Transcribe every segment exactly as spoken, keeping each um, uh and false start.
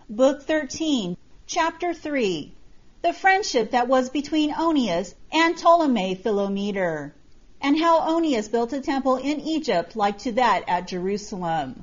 Book thirteen, Chapter three. The friendship that was between Onias and Ptolemy Philometor, and how Onias built a temple in Egypt like to that at Jerusalem.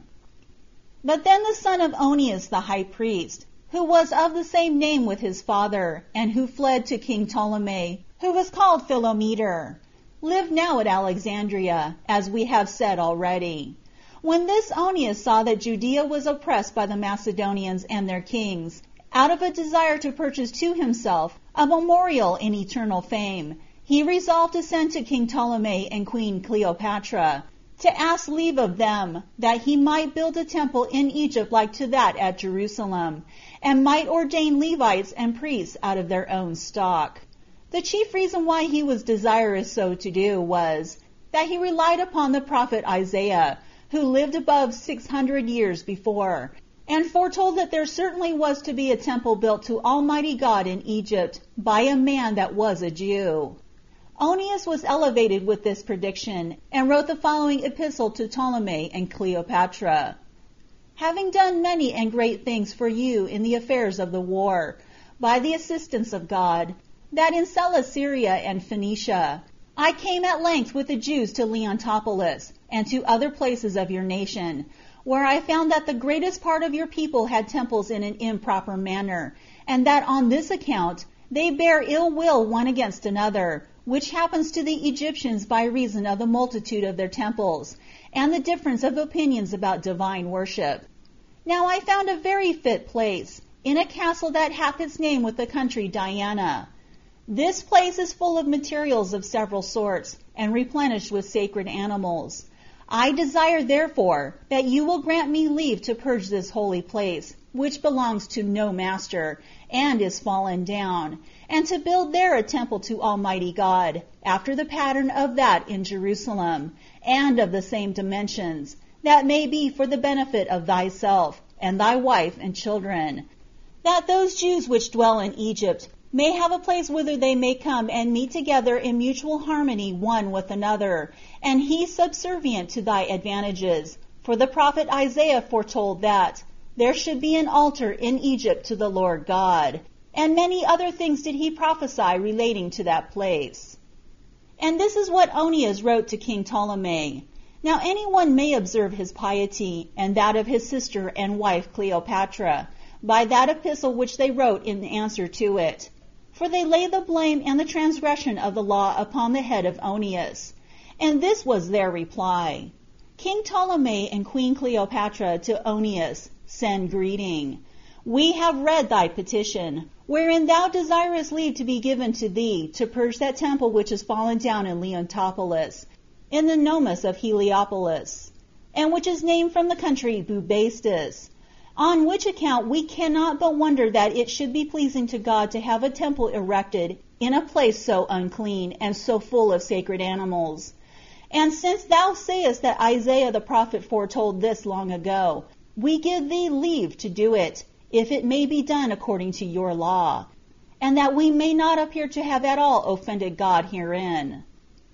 But then the son of Onias the high priest, who was of the same name with his father, and who fled to King Ptolemy, who was called Philometor, lived now at Alexandria, as we have said already. When this Onias saw that Judea was oppressed by the Macedonians and their kings, out of a desire to purchase to himself a memorial in eternal fame, he resolved to send to King Ptolemy and Queen Cleopatra, to ask leave of them, that he might build a temple in Egypt like to that at Jerusalem, and might ordain Levites and priests out of their own stock. The chief reason why he was desirous so to do was, that he relied upon the prophet Isaiah, who lived above six hundred years before, and foretold that there certainly was to be a temple built to Almighty God in Egypt by a man that was a Jew. Onias was elevated with this prediction, and wrote the following epistle to Ptolemy and Cleopatra. Having done many and great things for you in the affairs of the war, by the assistance of God, that in Celesyria and Phoenicia, I came at length with the Jews to Leontopolis, and to other places of your nation, where I found that the greatest part of your people had temples in an improper manner, and that on this account they bear ill will one against another, which happens to the Egyptians by reason of the multitude of their temples, and the difference of opinions about divine worship. Now I found a very fit place, in a castle that hath its name with the country Diana. This place is full of materials of several sorts, and replenished with sacred animals. I desire therefore that you will grant me leave to purge this holy place, which belongs to no master, and is fallen down, and to build there a temple to Almighty God, after the pattern of that in Jerusalem, and of the same dimensions, that may be for the benefit of thyself, and thy wife and children, that those Jews which dwell in Egypt may have a place whither they may come and meet together in mutual harmony one with another, and he subservient to thy advantages. For the prophet Isaiah foretold that there should be an altar in Egypt to the Lord God, and many other things did he prophesy relating to that place. And this is what Onias wrote to King Ptolemy. Now anyone may observe his piety, and that of his sister and wife Cleopatra, by that epistle which they wrote in answer to it. For they lay the blame and the transgression of the law upon the head of Onias. And this was their reply. King Ptolemy and Queen Cleopatra to Onias, send greeting. We have read thy petition, wherein thou desirest leave to be given to thee to purge that temple which is fallen down in Leontopolis, in the Nomus of Heliopolis, and which is named from the country Bubastis. On which account we cannot but wonder that it should be pleasing to God to have a temple erected in a place so unclean and so full of sacred animals. And since thou sayest that Isaiah the prophet foretold this long ago, we give thee leave to do it, if it may be done according to your law, and that we may not appear to have at all offended God herein.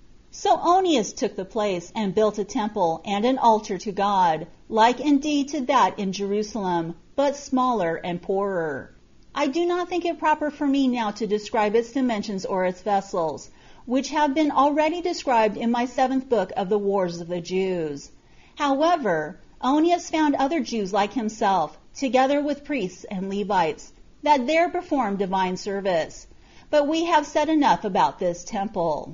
So Onias took the place, and built a temple and an altar to God, like indeed to that in Jerusalem, but smaller and poorer. I do not think it proper for me now to describe its dimensions or its vessels, which have been already described in my seventh book of the Wars of the Jews. However, Onias found other Jews like himself, together with priests and Levites, that there performed divine service. But we have said enough about this temple.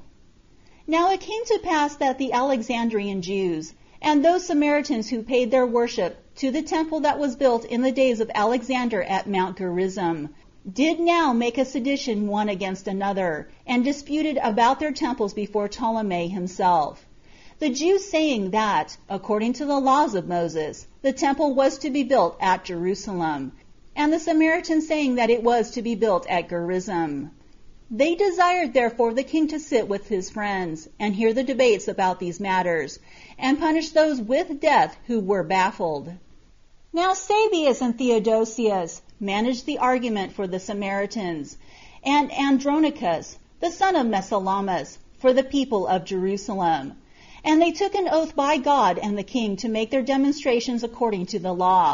Now it came to pass that the Alexandrian Jews, and those Samaritans who paid their worship to the temple that was built in the days of Alexander at Mount Gerizim, did now make a sedition one against another, and disputed about their temples before Ptolemy himself. The Jews saying that, according to the laws of Moses, the temple was to be built at Jerusalem, and the Samaritans saying that it was to be built at Gerizim. They desired therefore the king to sit with his friends, and hear the debates about these matters, and punish those with death who were baffled. Now Sabius and Theodosius managed the argument for the Samaritans, and Andronicus, the son of Messalamus, for the people of Jerusalem. And they took an oath by God and the king to make their demonstrations according to the law,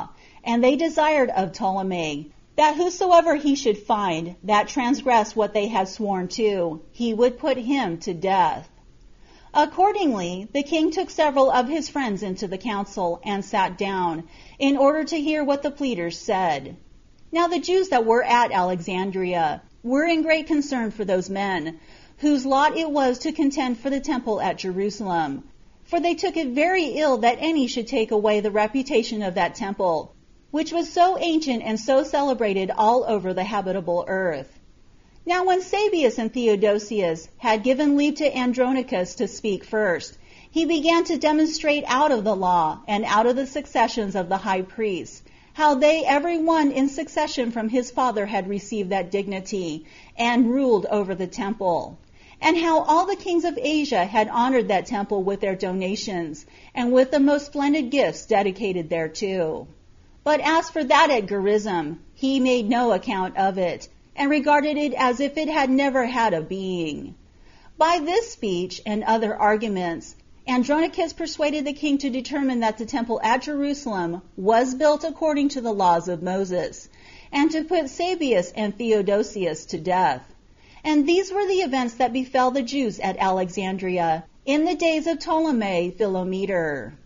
And they desired of Ptolemy, that whosoever he should find that transgressed what they had sworn to, he would put him to death. Accordingly, the king took several of his friends into the council, and sat down, in order to hear what the pleaders said. Now the Jews that were at Alexandria were in great concern for those men, whose lot it was to contend for the temple at Jerusalem, for they took it very ill that any should take away the reputation of that temple, which was so ancient and so celebrated all over the habitable earth. Now when Sabius and Theodosius had given leave to Andronicus to speak first, he began to demonstrate out of the law, and out of the successions of the high priests, how they every one in succession from his father had received that dignity, and ruled over the temple, and how all the kings of Asia had honored that temple with their donations, and with the most splendid gifts dedicated thereto. But as for that at Gerizim, he made no account of it, and regarded it as if it had never had a being. By this speech and other arguments, Andronicus persuaded the king to determine that the temple at Jerusalem was built according to the laws of Moses, and to put Sabius and Theodosius to death. And these were the events that befell the Jews at Alexandria in the days of Ptolemy Philometor.